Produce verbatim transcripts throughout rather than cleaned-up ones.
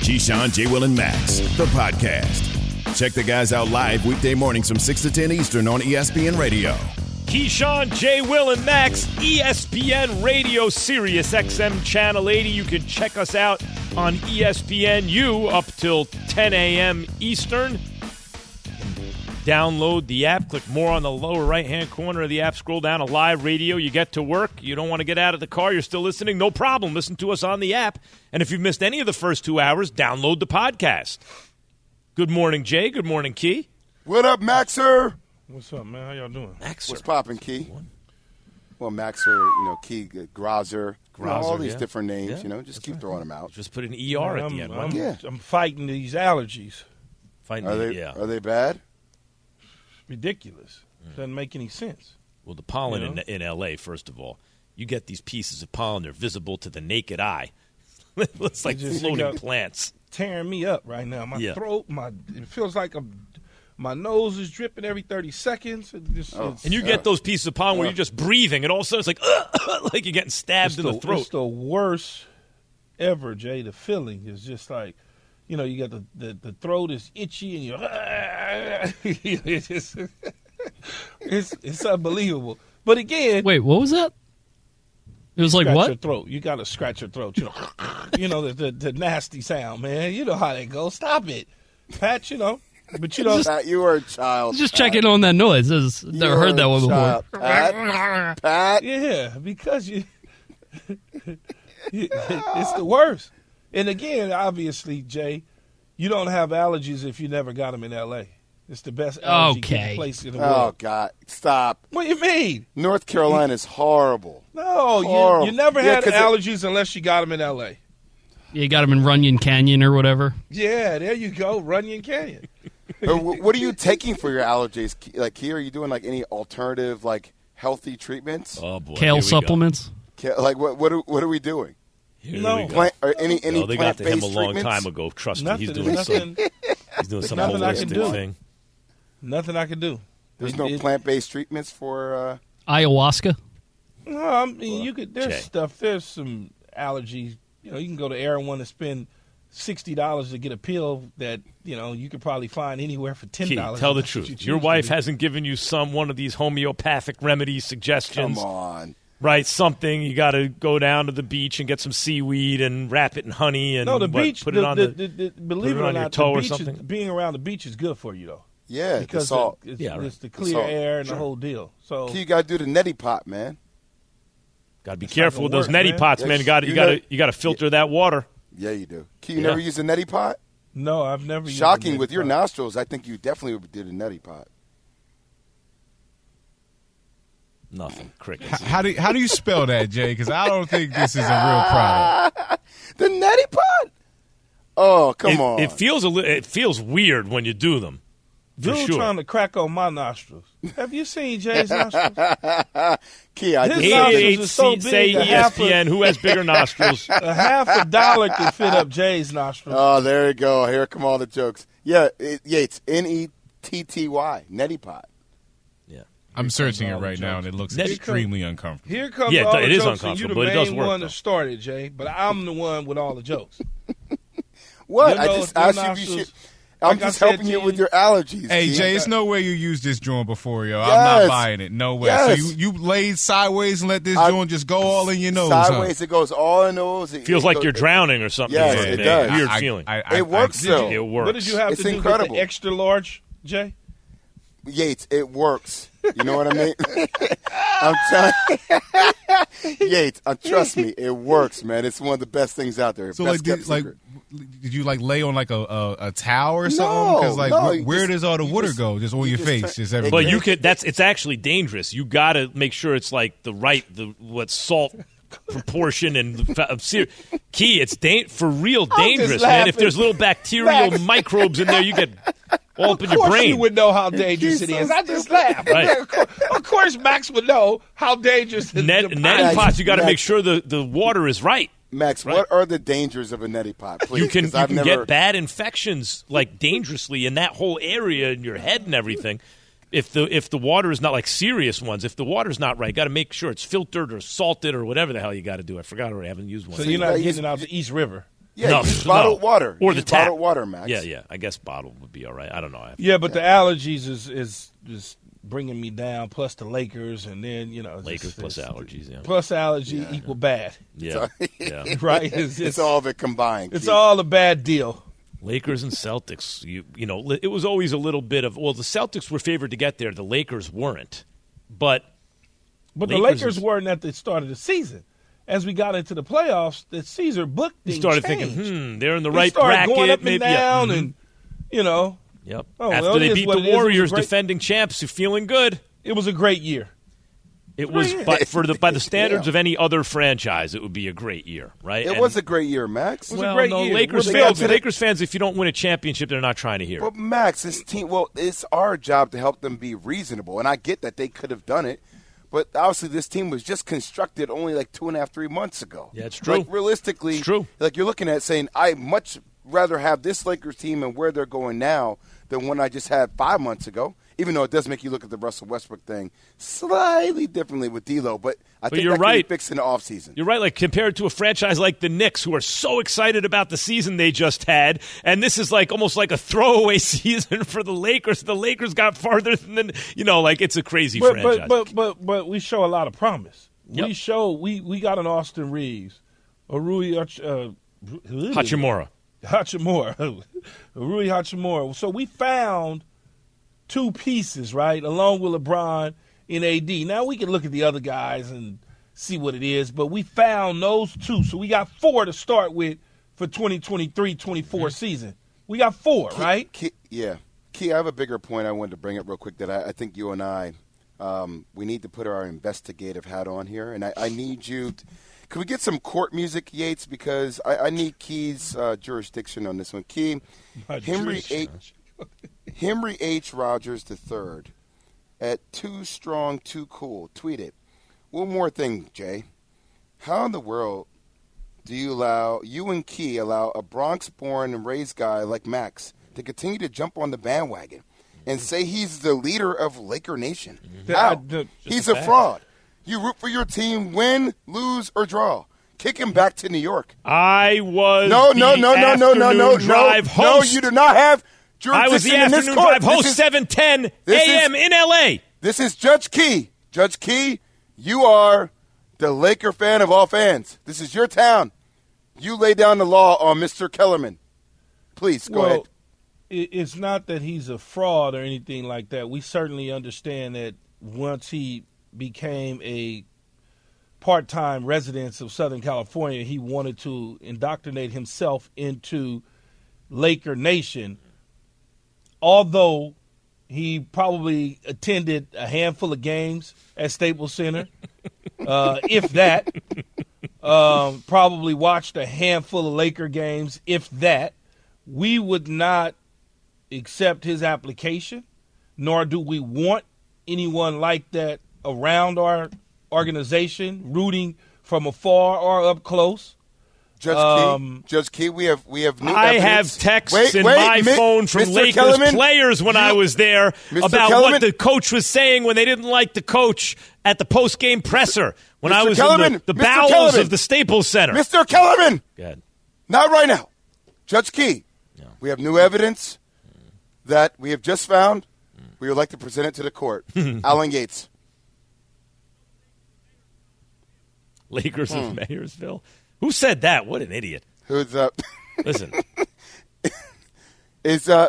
Keyshawn, J. Will, and Max, the podcast. Check the guys out live weekday mornings from six to ten Eastern on E S P N Radio. Keyshawn, J. Will, and Max, E S P N Radio, Sirius X M Channel eighty. You can check us out on E S P N U up till ten a.m. Eastern. Download the app. Click more on the lower right-hand corner of the app. Scroll down to live radio. You get to work. You don't want to get out of the car. You're still listening. No problem. Listen to us on the app. And if you've missed any of the first two hours, download the podcast. Good morning, Jay. Good morning, Key. What up, Maxer? What's up, man? How y'all doing? Maxer. What's popping, Key? Well, Maxer, you know, Key, Grazer, you know, all these yeah. different names, Yeah, you know, just keep right. throwing them out. Just put an E R Man, at the I'm, end. I'm, Yeah. I'm fighting these allergies. Find Are the, they, yeah. are they bad? Ridiculous. Doesn't make any sense. Well, the pollen You know? in, in L A, first of all, you get these pieces of pollen. They're visible to the naked eye. It looks like just- floating you got- plants. Tearing me up right now. My Yeah. throat, my it feels like I'm, my nose is dripping every thirty seconds. It just, Oh. it's, And you get those pieces of pollen where Uh. you're just breathing, and all of a sudden it's like, uh, like you're getting stabbed it's in the, the, throat. it's the worst ever, Jay. The feeling is just like, you know, you got the, the, the throat is itchy and you're, it's, just, it's, it's unbelievable. But again, Wait, what was that? It was like scratch what? your throat. You got to scratch your throat. You know, you know the, the the nasty sound, man. You know how that goes. Stop it, Pat. You know, but you know, Pat, you were a child. Just Pat. checking on that noise. I was- You never were heard that a one before. child. Pat, Pat. yeah, because you, it's the worst. And again, obviously, Jay, you don't have allergies if you never got them in L A. It's the best allergy Okay. place in the Oh, world. God. Stop. What do you mean? North Carolina's horrible. No, you, Horrible. you never Yeah, had 'cause it- allergies unless you got them in L A. You got him in Runyon Canyon or whatever. Yeah, there you go, Runyon Canyon. Uh, wh- what are you taking for your allergies? Key- Like, Key, are you doing, like, any alternative, like, healthy treatments? Oh, boy. Kale here we go. supplements. Ca- Like, what what are, what are we doing? Here No. we go. Plant, or any any Oh, they got to him a plant-based long treatments? time ago. Trust me, Nothing, he's doing some, nothing, he's doing some nothing I can holistic do. thing. nothing I can do. There's It- no it- plant-based treatments for... Uh, Ayahuasca. No, I mean, you could. There's Jay. stuff. There's some allergies. You know, you can go to Erewhon and spend sixty dollars to get a pill that you know you could probably find anywhere for ten Key, dollars. tell the truth. Your wife hasn't given you some one of these homeopathic remedy suggestions, come on. right? Something you got to go down to the beach and get some seaweed and wrap it in honey and No, the what, beach. put the, it on the, the. the, the, believe it it or on your not, toe the or beach is, something? being around the beach is good for you though, Yeah, the because salt. It's, Yeah, right. it's the The clear salt. air and Sure. the whole deal. So Key, you got to do the neti pot, man. Got to be It's careful not with gonna those work, neti man. pots, man. You got to You you got to know- you got to filter that water. Yeah, you do. Key, you Yeah. never use a neti pot? no, I've never. used Shocking. a With your neti pot. nostrils, I think you definitely would do the neti pot. Nothing. Crickets. How do how do you spell that, Jay? Because I don't think this is a real product. The neti pot? Oh, come it, on. it feels a li- it feels weird when you do them. For Dude sure. trying to crack on my nostrils. Have you seen Jay's nostrils? Key, I His just nostrils saw eight eight are eight so say big, a E S half P N. a- Who has bigger nostrils? A half a dollar can fit up Jay's nostrils. Oh, there you go. Here come all the jokes. Yeah, it, yeah, it's N E T T Y, neti pot. Yeah. I'm searching it all the right now, jokes. and it looks Neti- extremely uncomfortable. Here comes Yeah, all it the is jokes, and you uncomfortable, the but it does main work, one though. that started, Jay. But I'm the one with all the jokes. What? You I know, just your asked you if you nostrils- should. I'm like I just said helping to you you- with your allergies. Hey, Key. Jay, it's no way you used this joint before, yo. I'm Yes. not buying it. No way. Yes. So you, you laid sideways and let this I- joint just go all in your nose, huh? Sideways, it goes all in the nose. It, Feels it like goes- you're drowning or something. Yes, man. it does. Weird I- feeling. I- I- It works, I- though. it works. What did you have It's to do? incredible. Get the extra large, Jay? Yates, it works. You know what I mean? I'm telling Yates, uh, trust me, it works, man. It's one of the best things out there. So, best like, did, kept like, secret. did you like lay on like a a, a towel or No, something? Because like, no, where, you where just- does all the you water just- go? Just on you your just face, turn- just But everywhere. But you could. That's. It's actually dangerous. You got to make sure it's like the right, the what salt proportion and the fa- ser- key. It's da- for real I'm just dangerous, man. If laughing. there's little bacterial Max. microbes in there, you get all up in Of your course brain. you would know how dangerous it He's is. so I just laughed. Right. Of course- Of course, Max would know how dangerous the Net, the neti Max, pots, you got to Max. make sure the, the water is right. Max, Right. what are the dangers of a neti pot? Please, You can 'cause you I've can never, get bad infections like dangerously in that whole area in your head and everything. If the if the water is not like serious ones, if the water's not right, got to make sure it's filtered or salted or whatever the hell you got to do. I forgot already. I haven't used one. So you're not you- getting it out the East River. Yeah, No, use bottled no. water. Or Use the tap. bottled water, Max. Yeah, yeah. I guess bottled would be all right. I don't know. I have- Yeah, but the allergies is is is bringing me down. Plus the Lakers, and then you know Lakers it's- plus it's- allergies. Yeah, plus allergy equal bad. yeah, yeah. Right? It's, It's all of it combined. It's Keith. all a bad deal. Lakers and Celtics. You you know, li- it was always a little bit of well, the Celtics were favored to get there. The Lakers weren't, but But the Lakers Lakers is- weren't at the start of the season. As we got into the playoffs, the Caesar book you thing started changed. thinking, hmm, they're in the We right started bracket. going up and maybe, yeah, down, mhm. and you know, Yep. Oh, After well, it they is beat what the it is. It was a Warriors, great- defending champs, who feeling good. it was a great year. It was, Great. but for the by the standards Yeah. of any other franchise, it would be a great year, right? It And- was a great year, Max. was a well, great no, year. Lakers They fans. got to the- Lakers fans, if you don't win a championship, they're not trying to hear. it. But Max, this team, well, it's our job to help them be reasonable, and I get that they could have done it, but obviously this team was just constructed only like two and a half, three months ago. Yeah, it's true. Like realistically, It's true. Like you're looking at saying, I much rather have this Lakers team and where they're going now than one I just had five months ago. Even though it does make you look at the Russell Westbrook thing slightly differently with D'Lo, but I think you're that can right. be fixed in the offseason. You're right, like compared to a franchise like the Knicks, who are so excited about the season they just had, and this is like almost like a throwaway season for the Lakers. The Lakers got farther than, you know, like it's a crazy But franchise. but but but but we show a lot of promise. Yep. We show we we got an Austin Reeves, a Rui Hach- uh, Hachimura. Hachimura, Rui Hachimura. So we found two pieces, right, along with LeBron in A D. Now we can look at the other guys and see what it is, but we found those two. So we got four to start with for twenty twenty-three twenty-four season. We got four, right? Key, yeah. Key, I have a bigger point I wanted to bring up real quick that I, I think you and I, um, we need to put our investigative hat on here. And I, I need you – can we get some court music, Yates? Because I, I need Key's uh, jurisdiction on this one. Key, My Henry jurisdiction. H. Henry H. Rogers the third at Too Strong, Too Cool tweeted, one more thing, Jay. How in the world do you allow, you and Key allow a Bronx-born and raised guy like Max to continue to jump on the bandwagon and say he's the leader of Laker Nation? That- How? I- that- He's a a fact. fraud. You root for your team, win, lose, or draw. Kick him back to New York. I was No, the no, no, no, no, no, no, afternoon drive no, no. host. You do not have I was the jurisdiction in this afternoon court. drive host, This is- seven ten this is- a.m. in L A. This is Judge Key. Judge Key, you are the Laker fan of all fans. This is your town. You lay down the law on Mister Kellerman. Please, go well, ahead. it- it's not that he's a fraud or anything like that. We certainly understand that once he became a part-time resident of Southern California, he wanted to indoctrinate himself into Laker Nation, although he probably attended a handful of games at Staples Center, uh, if that. Um, probably watched a handful of Laker games, if that. We would not accept his application, nor do we want anyone like that around our organization, rooting from afar or up close. Judge um, Key, Judge Key, we have we have new I evidence. have texts Wait, in wait, my Mi- phone from Mister Lakers Kellerman, players when you- I was there Mister about Kellerman- what the coach was saying when they didn't like the coach at the post-game presser when I Mister was Kellerman, in the, the Mister bowels Kellerman. of the Staples Center. Mister Kellerman, Go ahead. not right now. Judge Key, we have new evidence that we have just found. We would like to present it to the court. Alan Gates. Lakers Hmm. of Mayersville. Who said that? What an idiot. Who's up? Listen, Is uh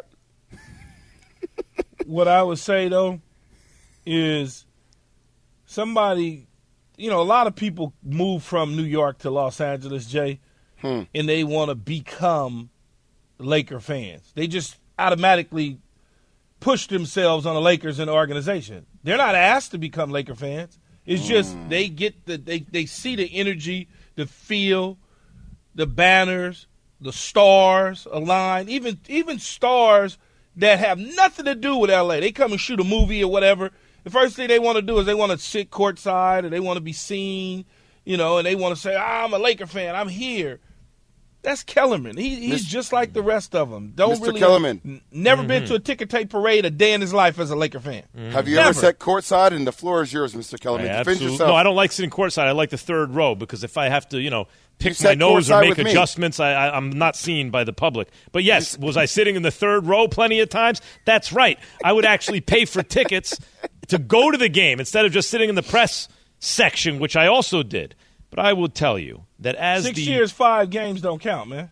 What I would say, though, is somebody, you know, a lot of people move from New York to Los Angeles, Jay, Hmm. and they want to become Laker fans. They just automatically push themselves on the Lakers and the organization. They're not asked to become Laker fans. It's just they get the they, they see the energy, the feel, the banners, the stars align, even even stars that have nothing to do with L A. They come and shoot a movie or whatever. The first thing they want to do is they want to sit courtside or they want to be seen, you know, and they want to say, ah, I'm a Laker fan, I'm here. That's Kellerman. He, he's Mister just like the rest of them. Don't Mister really Kellerman. n- never Mm-hmm. been to a ticker tape parade a day in his life as a Laker fan. Mm-hmm. Have you Never. ever sat courtside? And the floor is yours, Mister Kellerman. I Defend absolutely- yourself. No, I don't like sitting courtside. I like the third row because if I have to, you know, pick sat my nose or courtside make with me. adjustments, I, I, I'm not seen by the public. But yes, was I sitting in the third row plenty of times? That's right. I would actually pay for tickets to go to the game instead of just sitting in the press section, which I also did. But I will tell you that as Six the years, five games don't count, man.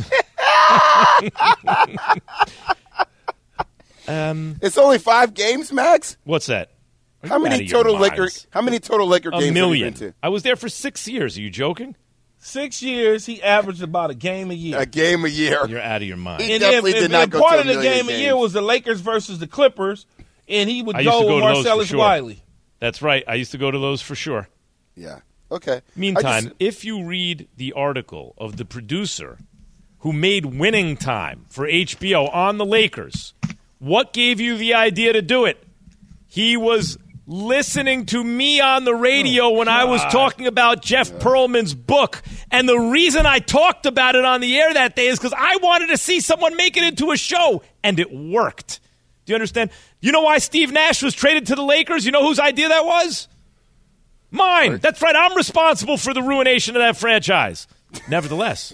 um, It's only five games, Max. what's that? Are How you out many of your total Laker? minds? How many total Laker A games million. have you been I was there for six years. Are you joking? Six years, he averaged about a game a year. to? A game a year. You're out of your mind. He and definitely and- did and not go part to a of the million game a games. year was the Lakers versus the Clippers, and he would I used go to go with to those for Marcellus sure. Wiley. That's right. I used to go to those for sure. Yeah. Okay. I Meantime, just- if you read the article of the producer who made Winning Time for H B O on the Lakers, what gave you the idea to do it? He was listening to me on the radio when I was talking about Jeff Pearlman's book. And the reason I talked about it on the air that day is because I wanted to see someone make it into a show, and it worked. Do you understand? You know why Steve Nash was traded to the Lakers? You know whose idea that was? Mine. That's right. I'm responsible for the ruination of that franchise. Nevertheless,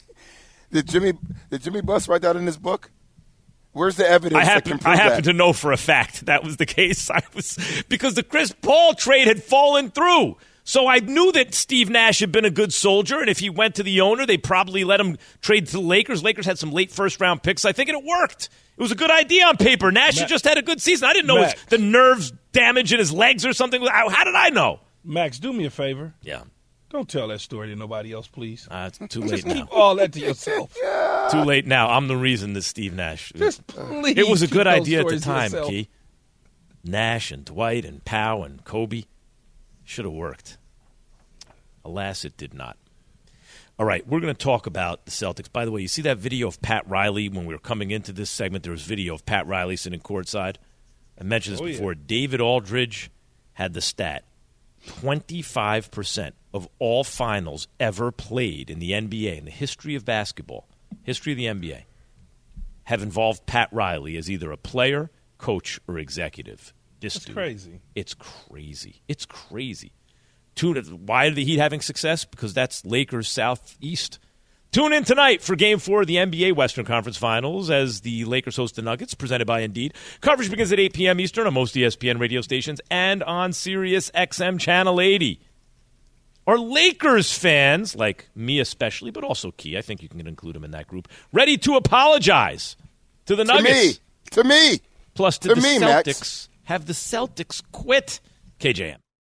Did Jimmy did Jimmy Buss write that in his book? Where's the evidence I that happen can prove I happen that? to know for a fact that was the case. I was because the Chris Paul trade had fallen through. So I knew that Steve Nash had been a good soldier, and if he went to the owner, they probably let him trade to the Lakers. Lakers had some late first-round picks. I think it worked. It was a good idea on paper. Nash had just had a good season. I didn't know it was Max. the nerves damage in his legs or something. How how did I know? Max, do me a favor. Yeah. Don't tell that story to nobody else, please. Uh, it's too late Just now. keep all that to yourself. Too late now. I'm the reason that Steve Nash. Just please. It was a keep good those idea at the stories to time, yourself. Key. Nash and Dwight and Powell and Kobe should have worked. Alas, it did not. All right, we're going to talk about the Celtics. By the way, you see that video of Pat Riley when we were coming into this segment? There was video of Pat Riley sitting courtside. I mentioned this Oh, yeah. before. David Aldridge had the stat. twenty-five percent of all finals ever played in the N B A, in the history of basketball, history of the N B A, have involved Pat Riley as either a player, coach, or executive. This That's dude, crazy. It's crazy. It's crazy. Tune, why are the Heat having success? Because that's Lakers Southeast. Tune in tonight for Game four of the N B A Western Conference Finals as the Lakers host the Nuggets, presented by Indeed. Coverage begins at eight p.m. Eastern on most E S P N radio stations and on Sirius X M Channel eighty. Are Lakers fans, like me especially, but also Key, I think you can include him in that group, ready to apologize to the To Nuggets? me. To me. Plus, did to the me, Celtics Max. have the Celtics quit? K J M.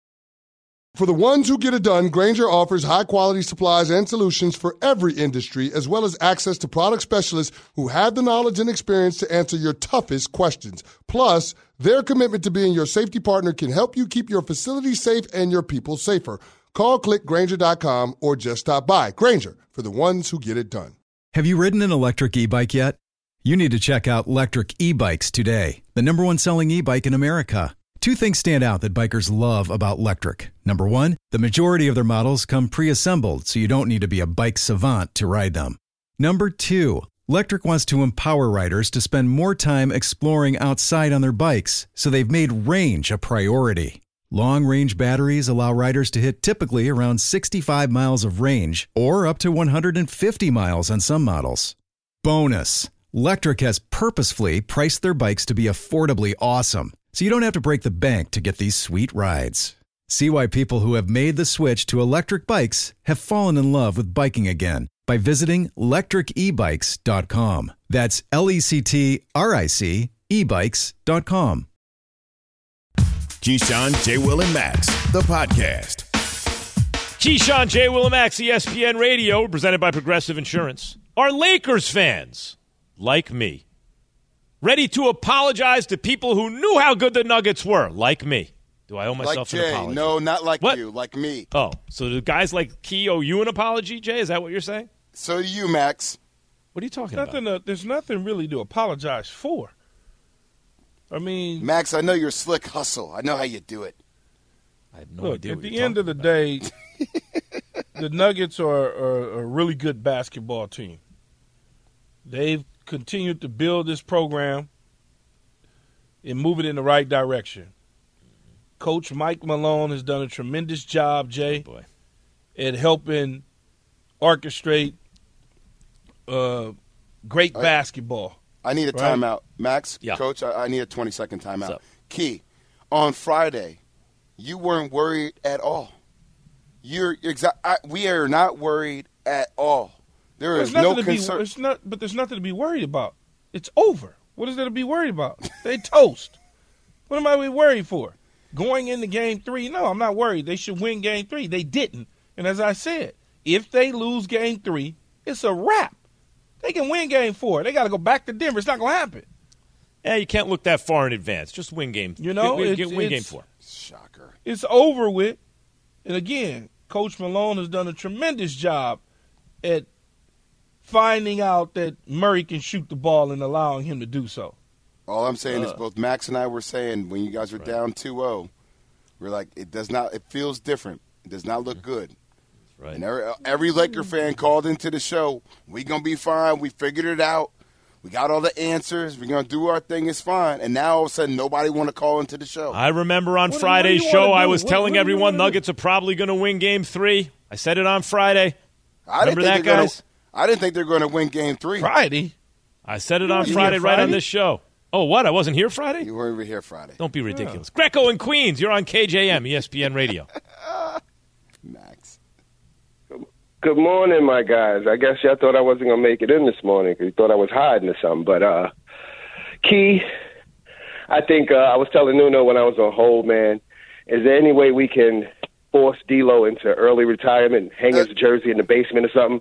For the ones who get it done, Grainger offers high-quality supplies and solutions for every industry, as well as access to product specialists who have the knowledge and experience to answer your toughest questions. Plus, their commitment to being your safety partner can help you keep your facility safe and your people safer. Call click Grainger dot com or just stop by. Grainger, for the ones who get it done. Have you ridden an electric e-bike yet? You need to check out Lectric E-Bikes today, the number one selling e-bike in America. Two things stand out that bikers love about Lectric. Number one, the majority of their models come pre-assembled, so you don't need to be a bike savant to ride them. Number two, Lectric wants to empower riders to spend more time exploring outside on their bikes, so they've made range a priority. Long-range batteries allow riders to hit typically around sixty-five miles of range, or up to one hundred fifty miles on some models. Bonus, Lectric has purposefully priced their bikes to be affordably awesome, so you don't have to break the bank to get these sweet rides. See why people who have made the switch to electric bikes have fallen in love with biking again by visiting lectric e bikes dot com. That's L E C T R I C e bikes dot com. Keyshawn, J. Will, and Max, the podcast. Keyshawn, J. Will, and Max, E S P N Radio, presented by Progressive Insurance. Are Lakers fans, like me, ready to apologize to people who knew how good the Nuggets were, like me? Do I owe Like myself an Jay. apology? No, not like What? you. Like me. Oh, so do guys like Key owe you an apology, Jay? Is that what you're saying? So do you, Max. What are you talking Nothing. about? To, there's nothing really to apologize for. I mean, Max, I know you're slick hustle. I know how you do it. I have no look, idea at what the you're end of the talking day, the Nuggets are, are a really good basketball team. They've continued to build this program and move it in the right direction. Coach Mike Malone has done a tremendous job, Jay, oh boy. at helping orchestrate uh, great I, basketball. I need a right? timeout. Max, yeah. Coach, I, I need a twenty-second timeout. Key, on Friday, you weren't worried at all. You're exa- I, we are not worried at all. There There's is nothing no to be, concern. it's not, but there's nothing to be worried about. It's over. What is there to be worried about? They toast. What am I worried for? Going into game three, no, I'm not worried. They should win game three. They didn't. And as I said, if they lose game three, it's a wrap. They can win game four. They got to go back to Denver. It's not going to happen. Yeah, you can't look that far in advance. Just win game. You know, get, it's, get, win it's, game four. Shocker. It's over with. And again, Coach Malone has done a tremendous job at finding out that Murray can shoot the ball and allowing him to do so. All I'm saying Uh, is both Max and I were saying when you guys were right. down two oh, we're like, it does not, it feels different. It does not look good. Right. And every, every Laker fan called into the show, we going to be fine. We figured it out. We got all the answers. We're going to do our thing. It's fine. And now all of a sudden, nobody want to call into the show. I remember on What do- Friday's what do you wanna show, I do? was What- telling what do you everyone wanna do? Nuggets are probably going to win game three. I said it on Friday. I didn't Remember think that, they're gonna- guys? I didn't think they were going to win game three. Friday. I said it You on weren't Friday here right on Friday? this show. Oh, what? I wasn't here Friday? You weren't even here Friday. Don't be ridiculous. Greco and Queens, you're on K J M, E S P N Radio. Max. Good morning, my guys. I guess y'all thought I wasn't going to make it in this morning because you thought I was hiding or something. But, uh, Key, I think uh, I was telling Nuno when I was on hold, man, is there any way we can force D'Lo into early retirement, hang his jersey in the basement or something?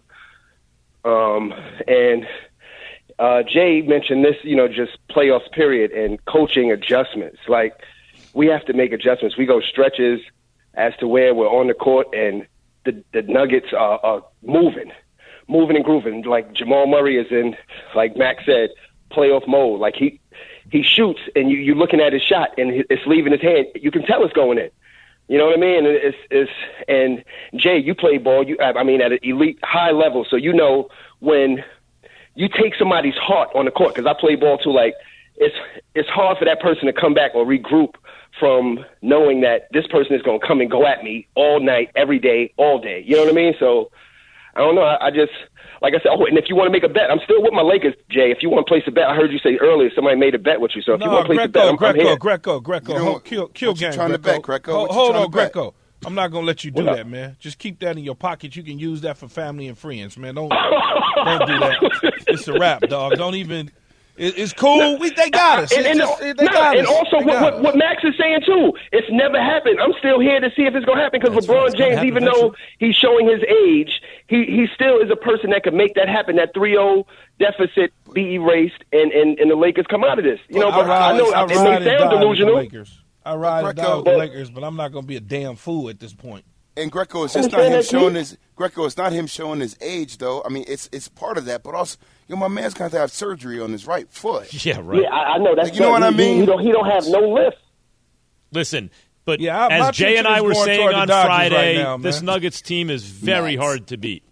Um, and uh, Jay mentioned this, you know, just playoffs period and coaching adjustments. Like, we have to make adjustments. We go stretches as to where we're on the court and the, the Nuggets are, are moving, moving and grooving. Like Jamal Murray is in, like Max said, playoff mode. Like he he shoots and you, you're looking at his shot and it's leaving his hand. You can tell it's going in. You know what I mean? It's, it's, and Jay, you play ball, you, I mean, at an elite high level. So you know when you take somebody's heart on the court, because I play ball too, like it's, it's hard for that person to come back or regroup from knowing that this person is going to come and go at me all night, every day, all day. You know what I mean? So I don't know. I, I just, like I said, oh, and if you want to make a bet, I'm still with my Lakers, Jay. If you want to place a bet, I heard you say earlier somebody made a bet with you. So if you No, want to place Greco, a bet, I'm, Greco, I'm here. Greco, Greco, You know Hold- what- kill, kill what you game, trying to Greco. bet, Greco? Hold, What you hold trying on, to bet? Greco. I'm not gonna let you do What up? that, man. Just keep that in your pocket. You can use that for family and friends, man. Don't don't do that. It's a wrap, dog. Don't even. It, it's cool. We they got us. And, It's and, just- and, they got and us. also They what, got what, us. what Max is saying too, it's never happened. I'm still here to see if it's going to happen because That's right. LeBron It's gonna James, happen even eventually. though he's showing his age, he, he still is a person that can make that happen. That three oh deficit be erased and, and, and the Lakers come out of this. You know, I but ride, I know I it may ride and sound die with the delusional. Lakers. I ride and die Greco- with the Lakers, but I'm not gonna be a damn fool at this point. And Greco, it's just not Understand him that, showing Keith? his Greco. It's not him showing his age, though. I mean, it's it's part of that, but also, you know, my man's going to have surgery on his right foot. Yeah, right. Yeah, I, I know that's Like, you know what I he- mean? He don't, he don't have no lift. Listen, but Yeah, I- my as Jay and attention I is were going saying toward the on Dodgers Friday, right now, this man. Nuggets team is very Nice. hard to beat.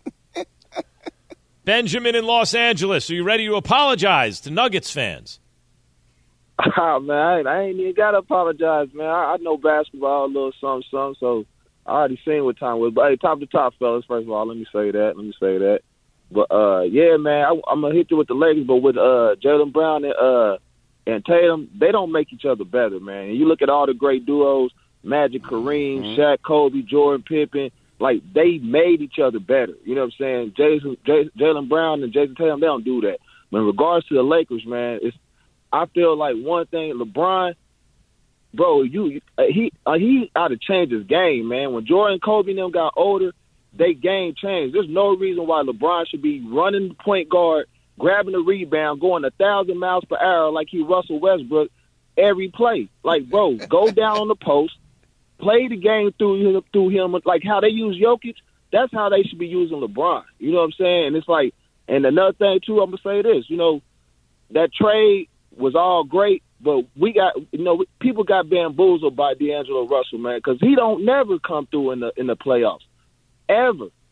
Benjamin in Los Angeles, are you ready to apologize to Nuggets fans? Oh, man, I ain't, I ain't even got to apologize, man. I, I know basketball a little something, something, so I already seen what time was. But, hey, top to top, fellas, first of all, let me say that. Let me say that. But, uh, yeah, man, I, I'm going to hit you with the Lakers, but with uh, Jaylen Brown and, uh, and Tatum, they don't make each other better, man. And you look at all the great duos, Magic, Kareem, Mm-hmm. Shaq, Kobe, Jordan, Pippen, like, they made each other better. You know what I'm saying? Jason, Jay, Jaylen Brown and Jason Tatum, they don't do that. But in regards to the Lakers, man, it's I feel like one thing, LeBron, bro, you uh, he uh, he ought to change his game, man. When Jordan, Kobe, and them got older, they game changed. There's no reason why LeBron should be running the point guard, grabbing the rebound, going a thousand miles per hour like he Russell Westbrook every play. Like, bro, go down on the post, play the game through him, through him, like how they use Jokic. That's how they should be using LeBron. You know what I'm saying? And it's like, and another thing too, I'm gonna say this. You know, that trade was all great, but we got, you know, people got bamboozled by D'Angelo Russell, man, because he don't never come through in the in the playoffs, ever.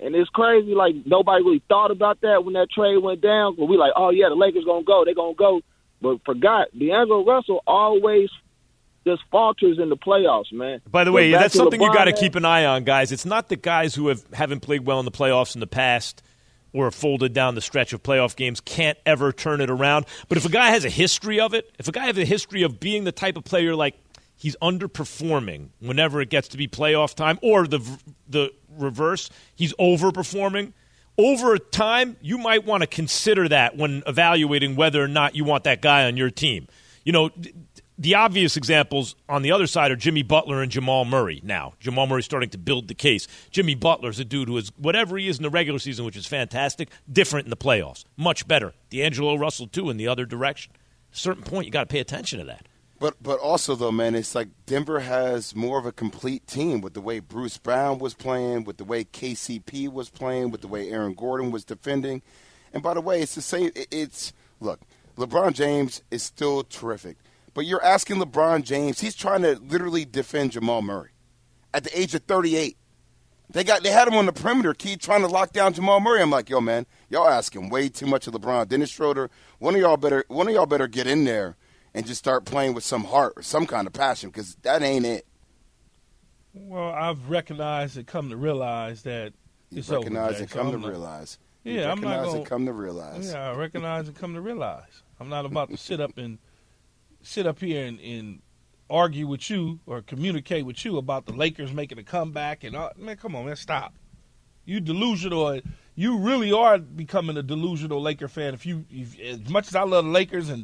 And it's crazy, like, nobody really thought about that when that trade went down. But we like, oh, yeah, the Lakers going to go. They're going to go. But forgot, D'Angelo Russell always just falters in the playoffs, man. By the way, But back that's to something you LeBron, got to man. keep an eye on, guys. It's not the guys who have, haven't played well in the playoffs in the past or have folded down the stretch of playoff games can't ever turn it around. But if a guy has a history of it, if a guy has a history of being the type of player like he's underperforming whenever it gets to be playoff time, or the the reverse, he's overperforming, over time, you might want to consider that when evaluating whether or not you want that guy on your team. You know, the obvious examples on the other side are Jimmy Butler and Jamal Murray now. Jamal Murray's starting to build the case. Jimmy Butler's a dude who is, whatever he is in the regular season, which is fantastic, different in the playoffs. Much better. D'Angelo Russell, too, in the other direction. At a certain point, you got to pay attention to that. But but also, though, man, it's like Denver has more of a complete team with the way Bruce Brown was playing, with the way K C P was playing, with the way Aaron Gordon was defending. And by the way, it's the same. It's look, LeBron James is still terrific. But you're asking LeBron James, he's trying to literally defend Jamal Murray at the age of thirty-eight. They got they had him on the perimeter, key trying to lock down Jamal Murray. I'm like, yo, man, y'all asking way too much of LeBron. Dennis Schroeder, one of y'all better one of y'all better get in there and just start playing with some heart or some kind of passion, because that ain't it. Well, I've recognized and come to realize that it's you recognize over. and So come I'm to not, realize. Yeah, you I'm not recognize going and come to realize. Yeah, I recognize and come to realize. I'm not about to sit up and sit up here and, and argue with you or communicate with you about the Lakers making a comeback and all. Man, come on, man, stop. You delusional. You really are becoming a delusional Laker fan. If you, if, as much as I love the Lakers and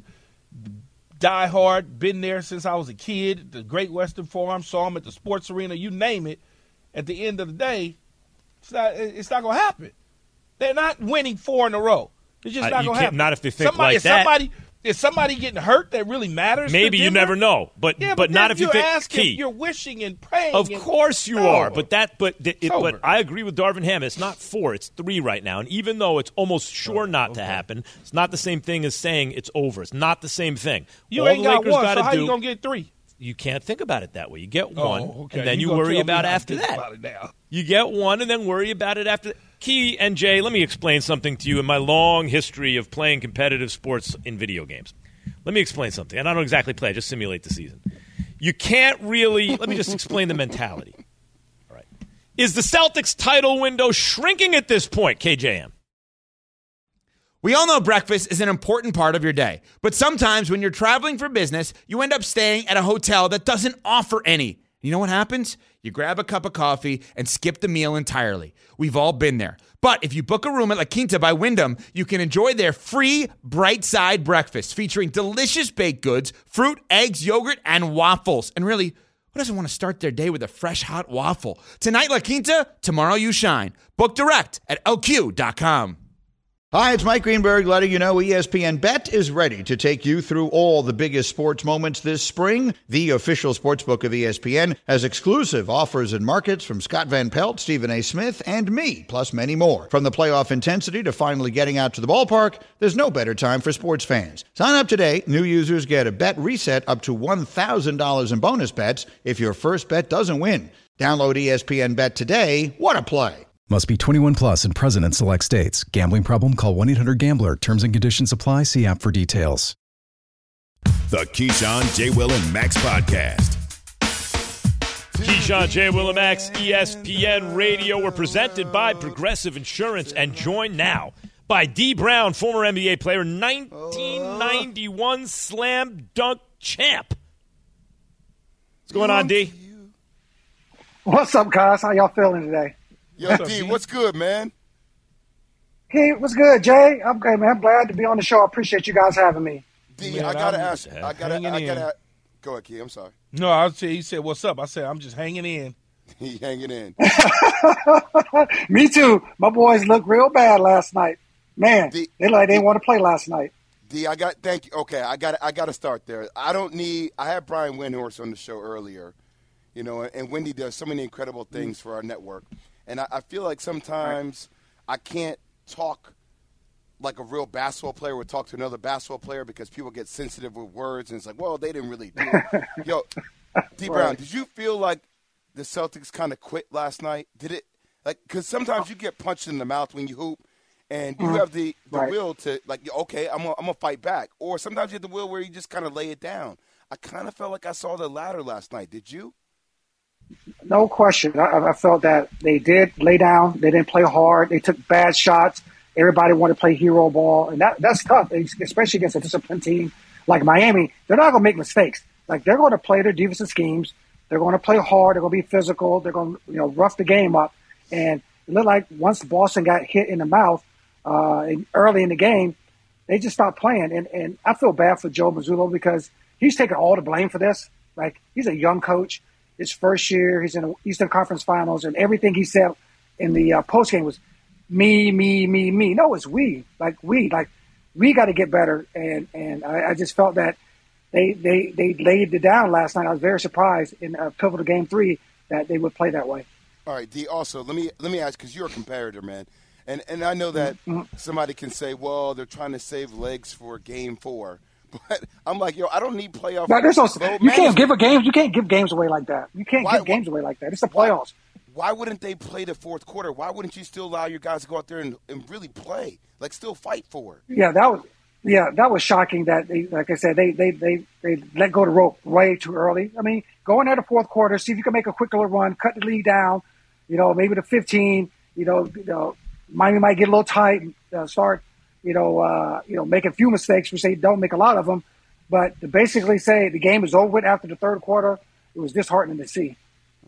die hard, been there since I was a kid, the Great Western Forum, saw them at the sports arena, you name it. At the end of the day, it's not, it's not going to happen. They're not winning four in a row. It's just Uh, not you going to can't- happen. not if they think somebody, like is that. Somebody, is somebody getting hurt that really matters? to Maybe you Denver? never know, but Yeah, but, but not then if you you're think asking, key. You're wishing and praying. Of and, course you No. are, but that but it, It's but over. I agree with Darvin Ham. It's not four, it's three right now. And even though it's almost sure Oh, not okay. to happen, it's not the same thing as saying it's over. It's not the same thing. You All ain't the got Lakers one, gotta so how do, you going to get three? you can't think about it that way. You get Oh, one, okay. and then you, gonna worry tell me about how to after think that. about it now. You get one, and then worry about it after. Key and Jay, let me explain something to you in my long history of playing competitive sports in video games. Let me explain something. And I don't exactly play, I just simulate the season. You can't really – let me just explain the mentality. All right. Is the Celtics title window shrinking at this point, K J M? We all know breakfast is an important part of your day, but sometimes when you're traveling for business, you end up staying at a hotel that doesn't offer any. You know what happens? You grab a cup of coffee and skip the meal entirely. We've all been there. But if you book a room at La Quinta by Wyndham, you can enjoy their free Bright Side breakfast featuring delicious baked goods, fruit, eggs, yogurt, and waffles. And really, who doesn't want to start their day with a fresh hot waffle? Tonight, La Quinta, tomorrow you shine. Book direct at L Q dot com. Hi, it's Mike Greenberg letting you know E S P N Bet is ready to take you through all the biggest sports moments this spring. The official sportsbook of E S P N has exclusive offers and markets from Scott Van Pelt, Stephen A. Smith, and me, plus many more. From the playoff intensity to finally getting out to the ballpark, there's no better time for sports fans. Sign up today. New users get a bet reset up to one thousand dollars in bonus bets if your first bet doesn't win. Download E S P N Bet today. What a play. Must be twenty-one plus and present in select states. Gambling problem? Call one eight hundred gambler. Terms and conditions apply. See app for details. The Keyshawn, J. Will, and Max podcast. Keyshawn, J. Will, and Max, E S P N Radio. We're presented by Progressive Insurance and joined now by D. Brown, former N B A player, nineteen ninety-one slam dunk champ. What's going on, D? What's up, guys? How y'all feeling today? Yo, D, what's good, man? Hey, what's good, Jay? I'm good, man. I'm glad to be on the show. I appreciate you guys having me. D, Man, I gotta I'm ask. I gotta. hanging I gotta. in. Go ahead, Key. I'm sorry. No, I said he said, "What's up?" I said, "I'm just hanging in." He hanging in. Me too. My boys looked real bad last night. Man, D, they like they didn't want to play last night. D, I got. Thank you. Okay, I got. I got to start there. I don't need. I had Brian Windhorst on the show earlier, you know, and Wendy does so many incredible things for our network, and I, I feel like sometimes I can't talk like a real basketball player would talk to another basketball player because people get sensitive with words, and it's like, well, they didn't really do it. Yo, D. Brown, Right. did you feel like the Celtics kind of quit last night? Did it? Like, because sometimes you get punched in the mouth when you hoop, and you Mm-hmm. have the, the Right. will to, like, okay, I'm going I'm to fight back. Or sometimes you have the will where you just kind of lay it down. I kind of felt like I saw the latter last night. Did you? No question. I, I felt that they did lay down. They didn't play hard. They took bad shots. Everybody wanted to play hero ball, and that that's tough, especially against a disciplined team like Miami. They're not going to make mistakes. Like, they're going to play their defensive schemes. They're going to play hard. They're going to be physical. They're going to, you know, rough the game up. And it looked like once Boston got hit in the mouth uh, early in the game, they just stopped playing. And and I feel bad for Joe Mazzulla because he's taking all the blame for this. Like, he's a young coach. His first year, he's in the Eastern Conference Finals, and everything he said in the uh, postgame was me, me, me, me. No, it's we. Like, we. Like, we got to get better. And and I, I just felt that they, they, they laid it down last night. I was very surprised in a pivotal game three that they would play that way. All right, D, also, let me let me ask, because you're a competitor, man. And and I know that Mm-hmm. somebody can say, well, they're trying to save legs for game four. But I'm like, yo, I don't need playoff. Now, there's no, load you can't management. give a games. You can't give games away like that. You can't Why- give games away like that. It's the playoffs. Why wouldn't they play the fourth quarter? Why wouldn't you still allow your guys to go out there and, and really play? Like, still fight for it? Yeah, that was yeah, that was shocking. That they, like I said, they they they they let go of the rope way too early. I mean, go in there the fourth quarter, see if you can make a quick little run, cut the lead down. You know, maybe to fifteen. You know, you know, Miami might get a little tight and uh, start, you know, uh, you know, making a few mistakes, which they don't make a lot of them. But to basically say the game is over with after the third quarter, it was disheartening to see.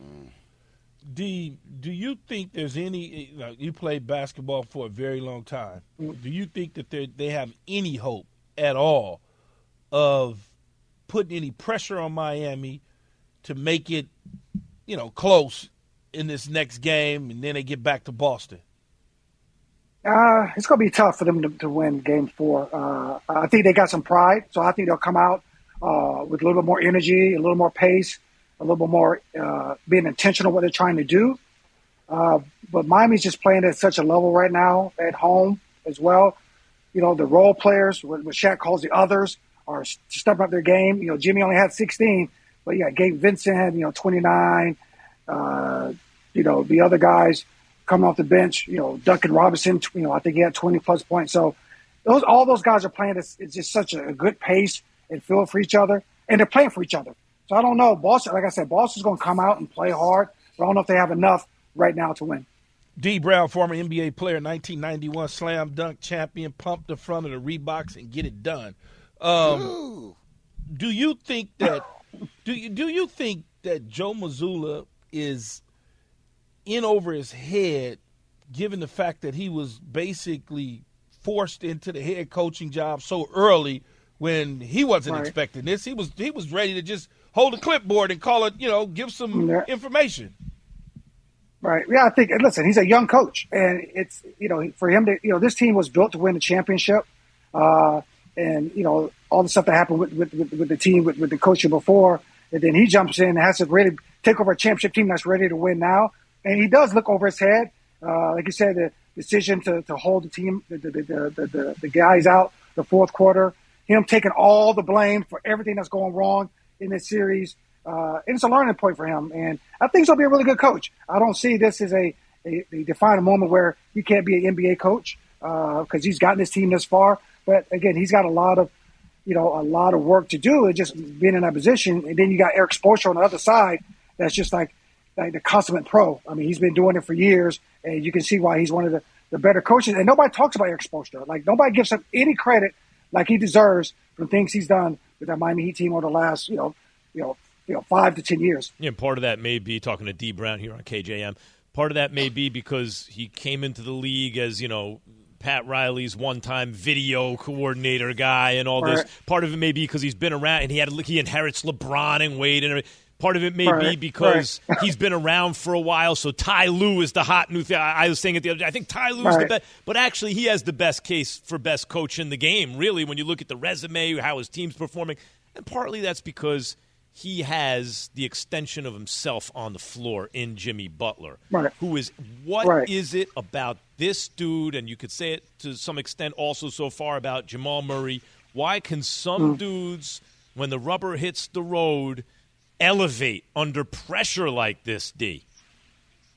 D, do you think there's any? You know, you played basketball for a very long time. Do you think that they they have any hope at all of putting any pressure on Miami to make it, you know, close in this next game, and then they get back to Boston? Uh, it's going to be tough for them to, to win game four. Uh, I think they got some pride, so I think they'll come out uh, with a little bit more energy, a little more pace, a little bit more uh, being intentional what they're trying to do. Uh, but Miami's just playing at such a level right now at home as well. You know, the role players, what, what Shaq calls the others, are stepping up their game. You know, Jimmy only had sixteen, but yeah, Gabe Vincent had, you know, twenty-nine. Uh, you know, the other guys coming off the bench, you know, Duncan Robinson, you know, I think he had twenty plus points. So those, all those guys are playing. It's, it's just such a good pace and feel for each other, and they're playing for each other. So I don't know. Boston, like I said, Boston's going to come out and play hard, but I don't know if they have enough right now to win. D. Brown, former N B A player, nineteen ninety-one slam dunk champion, pump the front of the Reeboks and get it done. Um, do you think that do you do you think that Joe Mazzulla is in over his head, given the fact that he was basically forced into the head coaching job so early when he wasn't Right. expecting this? He was he was ready to just hold a clipboard and call it, you know, give some Yeah. information. Right. Yeah, I think, and listen, he's a young coach, and it's, you know, for him to, you know, this team was built to win the championship. Uh, and, you know, all the stuff that happened with, with, with, with the team, with, with the coaching before, and then he jumps in and has to really take over a championship team that's ready to win now. And he does look over his head. Uh, like you said, the decision to, to hold the team, the, the, the, the, the, the guys out the fourth quarter, him taking all the blame for everything that's going wrong in this series. Uh, and it's a learning point for him. And I think he'll be a really good coach. I don't see this as a, a, a defining moment where he can't be an N B A coach because uh, he's gotten his team this far. But again, he's got a lot of, you know, a lot of work to do and just being in that position. And then you got Eric Spoelstra on the other side. That's just like, like the consummate pro. I mean, he's been doing it for years, and you can see why he's one of the, the better coaches. And nobody talks about Eric Spoelstra. Like, nobody gives him any credit like he deserves for things he's done with that Miami Heat team over the last, you know, you know, you know, five to ten years. Yeah, and part of that may be, talking to D. Brown here on K J M, part of that may be because he came into the league as, you know, Pat Riley's one-time video coordinator guy and all this. Right. Part of it may be because he's been around and he had he inherits LeBron and Wade and everything. Part of it may Right. be because Right. he's been around for a while, so Ty Lue is the hot new thing. I, I was saying it the other day. I think Ty Lue's the Right. best, but actually he has the best case for best coach in the game, really, when you look at the resume, how his team's performing. And partly that's because he has the extension of himself on the floor in Jimmy Butler, Right. who is what is Right. it about this dude, and you could say it to some extent also so far about Jamal Murray, why can some Mm. dudes, when the rubber hits the road, elevate under pressure like this, D?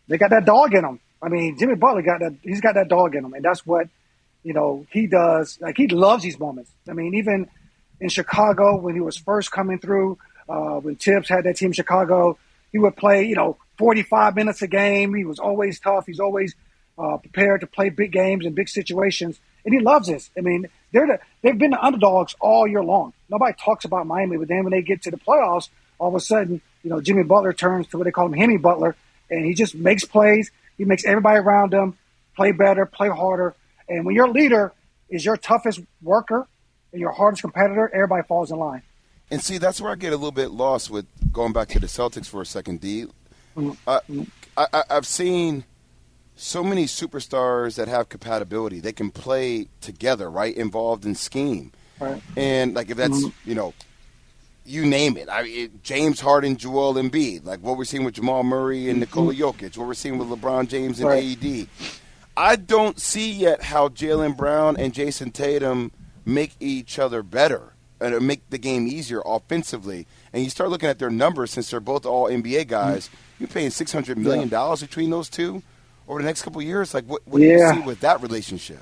they got that dog in them. I mean, Jimmy Butler got that. He's got that dog in him, and that's what you know he does. Like he loves these moments. I mean, even in Chicago when he was first coming through, uh, when Tibbs had that team in Chicago, he would play you know forty-five minutes a game. He was always tough. He's always uh, prepared to play big games and big situations, and he loves this. I mean, they're the, they've been the underdogs all year long. Nobody talks about Miami, but then when they get to the playoffs, all of a sudden, you know, Jimmy Butler turns to what they call him Hemi Butler, and he just makes plays. He makes everybody around him play better, play harder. And when your leader is your toughest worker and your hardest competitor, everybody falls in line. And see, that's where I get a little bit lost with going back to the Celtics for a second, D. Uh, I, I, I've seen so many superstars that have compatibility. They can play together, right, involved in scheme. Right. And, like, if that's, mm-hmm. you know, you name it. I mean, James Harden, Joel Embiid, like what we're seeing with Jamal Murray and Nikola Jokic, what we're seeing with LeBron James and right. A E D. I don't see yet how Jaylen Brown and Jason Tatum make each other better and make the game easier offensively. And you start looking at their numbers, since they're both all N B A guys, you're paying six hundred million dollars yeah. between those two over the next couple of years. Like, what, what yeah. do you see with that relationship?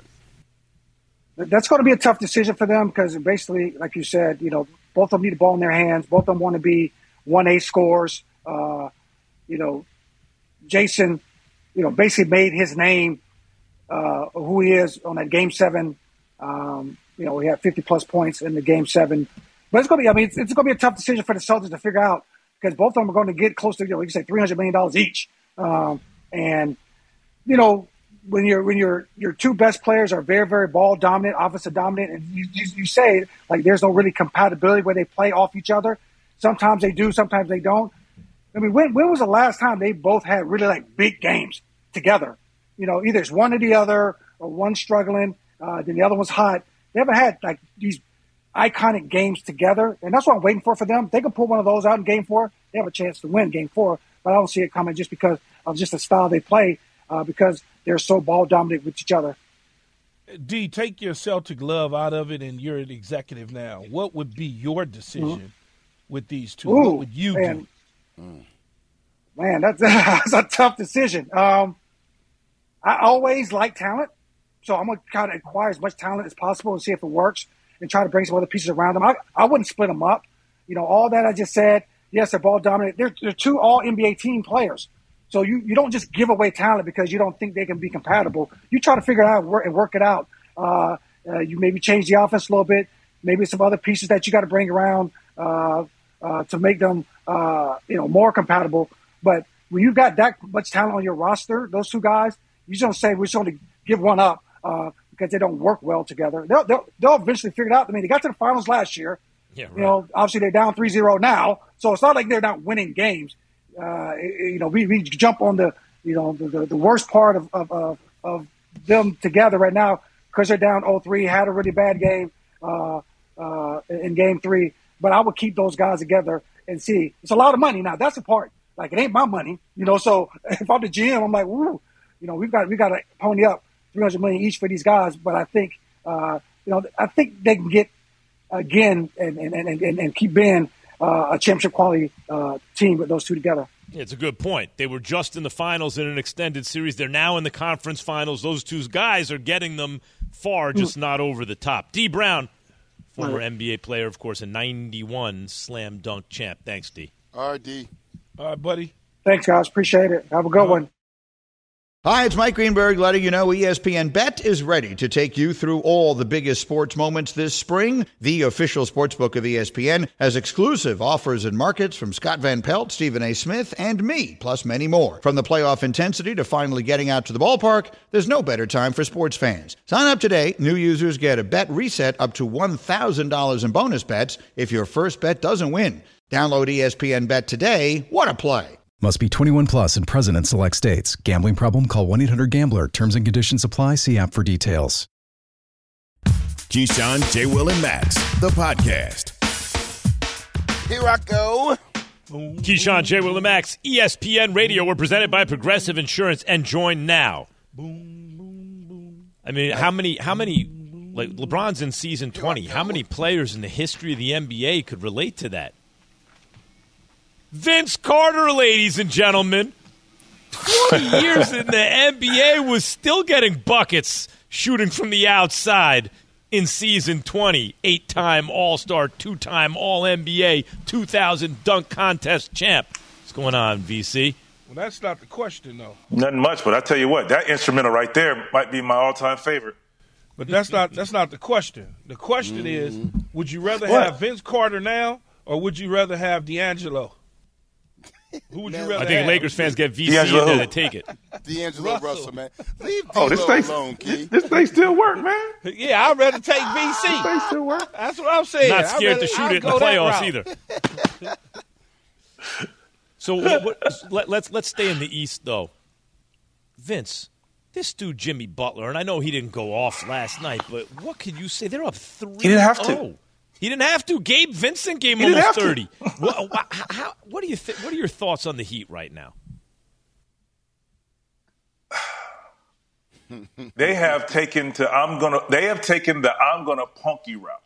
That's going to be a tough decision for them because basically, like you said, you know, both of them need the ball in their hands. Both of them want to be one A scores. Uh, you know, Jason, you know, basically made his name uh, who he is on that game seven. Um, you know, he had fifty plus points in the game seven. But it's going to be, I mean, it's, it's going to be a tough decision for the Celtics to figure out because both of them are going to get close to, you know, you can say three hundred million dollars each. Um, and, you know, when you're when your your two best players are very very ball dominant, offensive dominant, and you, you you say like there's no really compatibility where they play off each other. Sometimes they do, sometimes they don't. I mean, when when was the last time they both had really like big games together? You know, either it's one or the other, or one struggling, uh, then the other one's hot. They haven't had like these iconic games together, and that's what I'm waiting for for them. If they can pull one of those out in Game Four, they have a chance to win Game Four. But I don't see it coming just because of just the style they play, uh, because they're so ball dominant with each other. D, take your Celtic love out of it, and you're an executive now. What would be your decision mm-hmm. with these two? Ooh, what would you man. do? Mm. Man, that's, that's a tough decision. Um, I always like talent, so I'm going to kind of acquire as much talent as possible and see if it works and try to bring some other pieces around them. I, I wouldn't split them up. You know, all that I just said, yes, they're ball dominant. They're, they're two all-N B A team players. So you, you don't just give away talent because you don't think they can be compatible. You try to figure it out and work, and work it out. Uh, uh, you maybe change the offense a little bit, maybe some other pieces that you got to bring around uh, uh, to make them uh, you know more compatible. But when you've got that much talent on your roster, those two guys, you just don't say we're just going to give one up uh, because they don't work well together. They'll, they'll, they'll eventually figure it out. I mean, they got to the finals last year. Yeah, right. You know, obviously they're down three zero now, so it's not like they're not winning games. Uh, you know, we, we jump on the, you know, the, the, the worst part of, of, of, of them together right now because they're down oh three, had a really bad game uh, uh, in game three. But I would keep those guys together and see. It's a lot of money now. That's the part. Like, it ain't my money, you know. So if I'm the G M, I'm like, woo, you know, we've got we got to pony up three hundred million dollars each for these guys. But I think, uh, you know, I think they can get again and and, and, and, and keep being uh, a championship quality uh, team with those two together. Yeah, it's a good point. They were just in the finals in an extended series. They're now in the conference finals. Those two guys are getting them far, just mm. not over the top. D. Brown, former right. N B A player, of course, a ninety-one slam dunk champ. Thanks, D. All right, D. All right, buddy. Thanks, guys. Appreciate it. Have a good uh, one. Hi, it's Mike Greenberg letting you know E S P N Bet is ready to take you through all the biggest sports moments this spring. The official sportsbook of E S P N has exclusive offers and markets from Scott Van Pelt, Stephen A. Smith, and me, plus many more. From the playoff intensity to finally getting out to the ballpark, there's no better time for sports fans. Sign up today. New users get a bet reset up to one thousand dollars in bonus bets if your first bet doesn't win. Download E S P N Bet today. What a play. Must be twenty-one plus and present in select states. Gambling problem? Call one eight hundred gambler. Terms and conditions apply. See app for details. Keyshawn, J. Will, and Max, the podcast. Here I go. Keyshawn, J. Will, and Max, E S P N Radio. We're presented by Progressive Insurance, and join now. I mean, how many, how many, like LeBron's in season twenty. How many players in the history of the N B A could relate to that? Vince Carter, ladies and gentlemen. twenty years in the N B A was still getting buckets shooting from the outside in season twenty. Eight-time All-Star, two-time All-N B A, two thousand dunk contest champ. What's going on, V C? Well, that's not the question, though. Nothing much, but I tell you what, that instrumental right there might be my all-time favorite. But that's not that's not the question. The question is, would you rather What? have Vince Carter now, or would you rather have D'Angelo? Who would you rather have? I think Lakers fans get V C D'Angelo in there who? to take it. D'Angelo Russell, Russell man. Leave Oh, this D'Lo thing, alone, Key. this thing still work, man. Yeah, I'd rather take V C. This thing still work. That's what I'm saying. Not I'd scared rather- to shoot I'd it in the go that playoffs route. either. So what, what, let, let's let's stay in the East, though. Vince, this dude Jimmy Butler, and I know he didn't go off last night, but what could you say? They're up three. He didn't have to. oh. He didn't have to. Gabe Vincent gave him He didn't almost have to. thirty. what, what, how, what do you th- What are your thoughts on the Heat right now? They have taken to I'm gonna. They have taken the I'm gonna punk you route,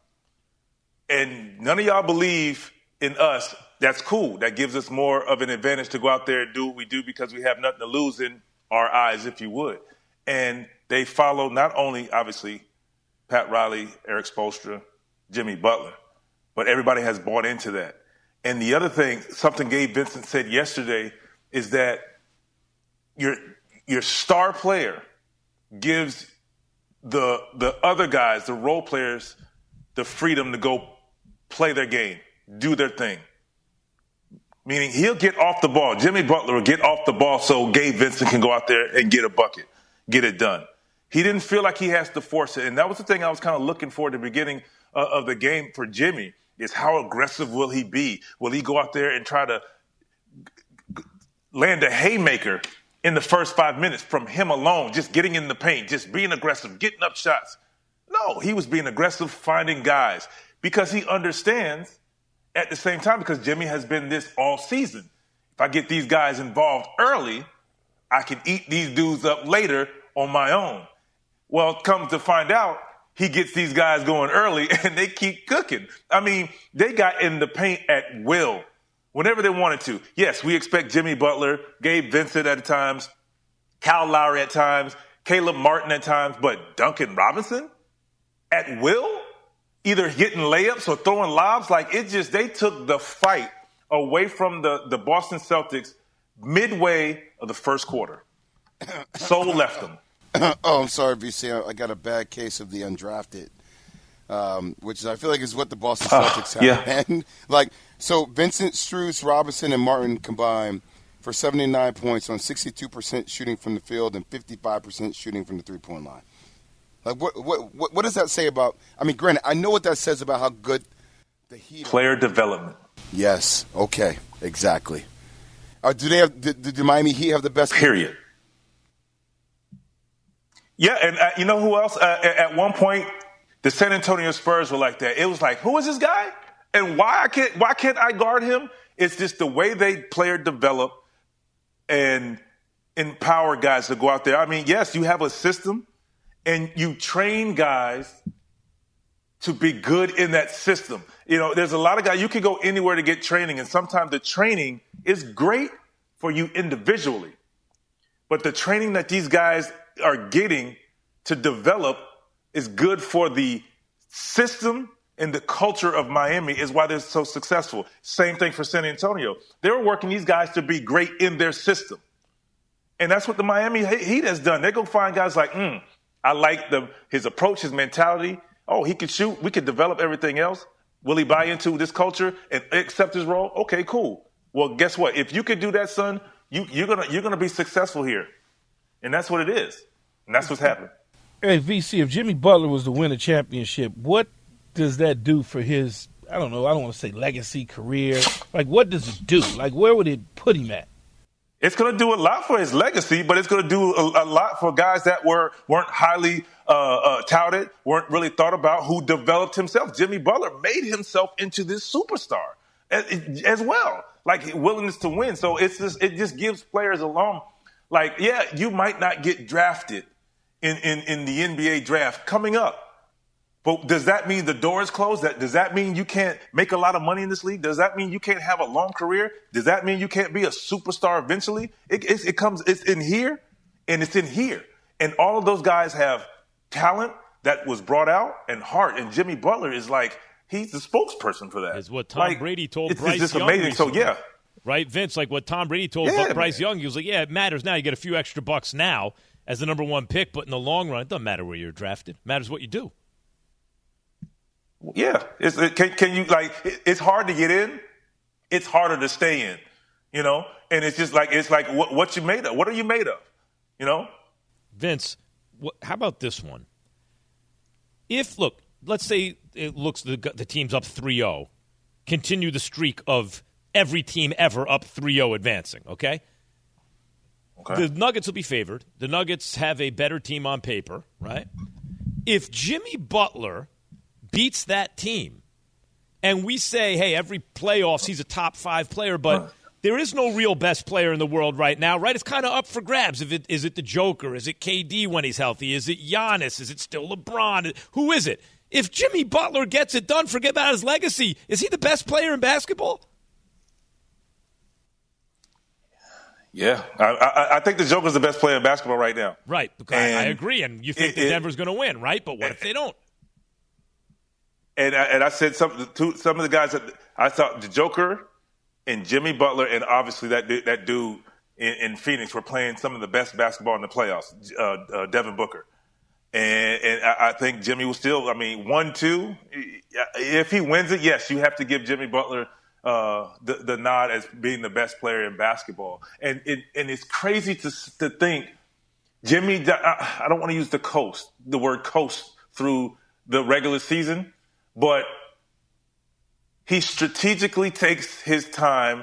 and none of y'all believe in us. That's cool. That gives us more of an advantage to go out there and do what we do because we have nothing to lose in our eyes, if you would. And they follow not only obviously Pat Riley, Eric Spoelstra, Jimmy Butler, but everybody has bought into that. And the other thing, something Gabe Vincent said yesterday, is that your your star player gives the the other guys, the role players, the freedom to go play their game, do their thing. Meaning he'll get off the ball. Jimmy Butler will get off the ball so Gabe Vincent can go out there and get a bucket, get it done. He didn't feel like he has to force it. And that was the thing I was kind of looking for at the beginning uh, of the game for Jimmy, is how aggressive will he be? Will he go out there and try to land a haymaker in the first five minutes from him alone, just getting in the paint, just being aggressive, getting up shots? No, he was being aggressive, finding guys, because he understands at the same time, because Jimmy has been this all season. If I get these guys involved early, I can eat these dudes up later on my own. Well, come to find out, he gets these guys going early and they keep cooking. I mean, they got in the paint at will whenever they wanted to. Yes, we expect Jimmy Butler, Gabe Vincent at times, Kyle Lowry at times, Caleb Martin at times, but Duncan Robinson at will? Either getting layups or throwing lobs, like it just, they took the fight away from the, the Boston Celtics midway of the first quarter. So left them. Oh, I'm sorry, V C. I got a bad case of the undrafted, um, which I feel like is what the Boston Celtics uh, have. yeah. Man. Like, so Vincent, Strus, Robinson, and Martin combined for seventy-nine points on sixty-two percent shooting from the field and fifty-five percent shooting from the three-point line. Like, what, what, what, what does that say about? I mean, granted, I know what that says about how good the Heat are. Player development. Yes. Okay. Exactly. Uh, do they have? Do, do Miami Heat have the best? Period. Yeah, and uh, you know who else? Uh, at one point, the San Antonio Spurs were like that. It was like, who is this guy, and why I can't? Why can't I guard him? It's just the way they player develop and empower guys to go out there. I mean, yes, you have a system, and you train guys to be good in that system. You know, there's a lot of guys, you can go anywhere to get training, and sometimes the training is great for you individually. But the training that these guys are getting to develop is good for the system and the culture of Miami, is why they're so successful. Same thing for San Antonio. They were working these guys to be great in their system. And that's what the Miami Heat has done. They go find guys like, mm, I like the his approach, his mentality. Oh, he can shoot. We can develop everything else. Will he buy into this culture and accept his role? Okay, cool. Well, guess what? If you could do that, son, you, you're gonna you're gonna be successful here, and that's what it is, and that's what's happening. Hey, V C, if Jimmy Butler was to win a championship, what does that do for his? I don't know. I don't want to say legacy, career. Like, what does it do? Like, where would it put him at? It's going to do a lot for his legacy, but it's going to do a, a lot for guys that were, weren't highly uh, uh, touted, weren't really thought about, who developed himself. Jimmy Butler made himself into this superstar as, as well, like willingness to win. So it's just, it just gives players alone, like, yeah, you might not get drafted in, in, in the N B A draft coming up, But does that mean the door is closed? That Does that mean you can't make a lot of money in this league? Does that mean you can't have a long career? Does that mean you can't be a superstar eventually? It, it, it comes, it's in here and it's in here. And all of those guys have talent that was brought out and heart. And Jimmy Butler is like, he's the spokesperson for that. Is what Tom like, Brady told it's, Bryce it's just Young amazing. recently. So, yeah. Right, Vince, like what Tom Brady told Yeah, Bryce man. Young, he was like, yeah, it matters now. You get a few extra bucks now as the number one pick, but in the long run, it doesn't matter where you're drafted. It matters what you do. Yeah. It's, it, can, can you, like, it, it's hard to get in. It's harder to stay in, you know? And it's just like, it's like what, what you made of. What are you made of, you know? Vince, what, how about this one? If, look, let's say it looks the, the team's up three oh, continue the streak of every team ever up three oh advancing, okay? Okay. The Nuggets will be favored. The Nuggets have a better team on paper, right? If Jimmy Butler beats that team and we say, hey, every playoffs he's a top five player, but there is no real best player in the world right now, right? It's kind of up for grabs. If it, is it the Joker? Is it K D when he's healthy? Is it Giannis? Is it still LeBron? Who is it? If Jimmy Butler gets it done, forget about his legacy. Is he the best player in basketball? Yeah. I, I, I think the Joker's the best player in basketball right now. Right. I, I agree. And you think it, that Denver's going to win, right? But what if they don't? And I, and I said some, to some of the guys that I thought the Joker and Jimmy Butler and obviously that that dude in, in Phoenix were playing some of the best basketball in the playoffs, uh, uh, Devin Booker. And, and I think Jimmy was still, I mean, one, two. If he wins it, yes, you have to give Jimmy Butler uh, the, the nod as being the best player in basketball. And it, and it's crazy to to think Jimmy, I don't want to use the coast, the word coast through the regular season, but he strategically takes his time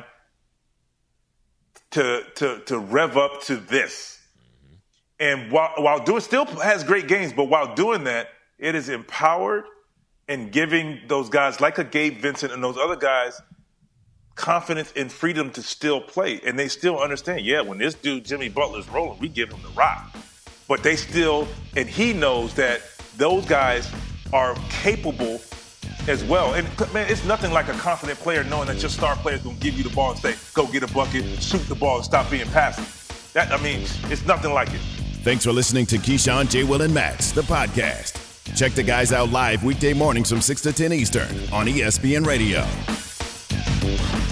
to to to rev up to this. And while, while doing, still has great games, but while doing that, it is empowered and giving those guys like a Gabe Vincent and those other guys confidence and freedom to still play. And they still understand, yeah, when this dude, Jimmy Butler's rolling, we give him the rock. But they still, and he knows that those guys are capable as well. And, man, it's nothing like a confident player knowing that your star player is going to give you the ball and say, go get a bucket, shoot the ball, and stop being passive. That, I mean, it's nothing like it. Thanks for listening to Keyshawn, J. Will, and Max, the podcast. Check the guys out live weekday mornings from six to ten Eastern on E S P N Radio.